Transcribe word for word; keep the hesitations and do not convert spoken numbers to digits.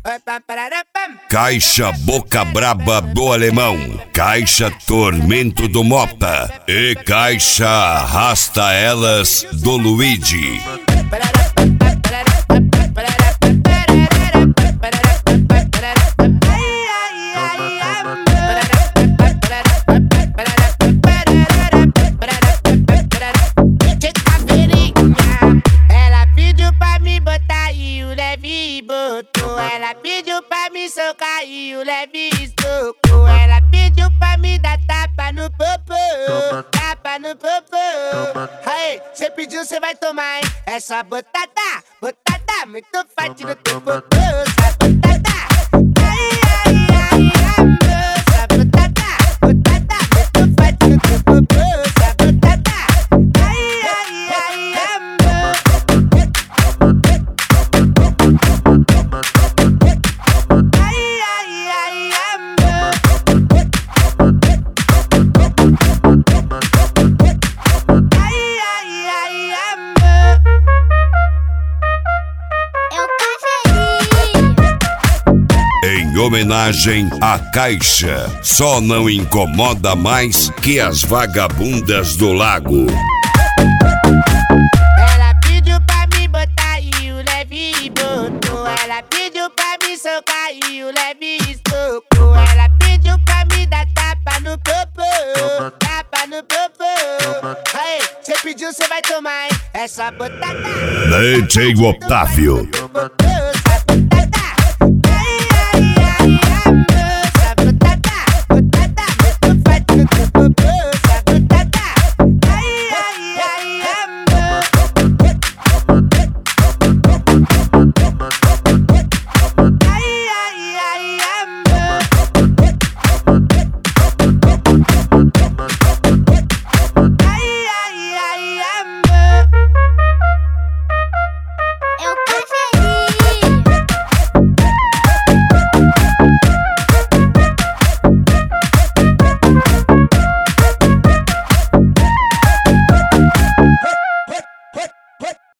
Caixa Boca Braba do Alemão, Caixa Tormento do Mota e Caixa Arrasta Elas do Luigi. Ela pediu pra me botar e o leve botou. Ela pediu pra me socar e o leve estocou. Ela pediu pra me dar tapa no popô, tapa no popô. Aí, cê pediu, cê vai tomar, hein? Essa botada, botada muito forte no teu popô. Essa botada, ai, ai, ai, amor. Essa botada, botada muito forte no teu popô. Essa botada, ai, ai, ai, amor. Ai, ai, ai, amor. Ai, ai, ai, amor. Eu cafezinho. Em homenagem à Caixa, só não incomoda mais que as vagabundas do lago. Ela pediu pra me botar e o leve botou. Ela pediu pra me socar e o leve estocou. Ela pediu pra me dar tapa no popô, tapa no popô. Aí, cê pediu, cê vai tomar, hein? Essa botada. D J Otávio. Popô,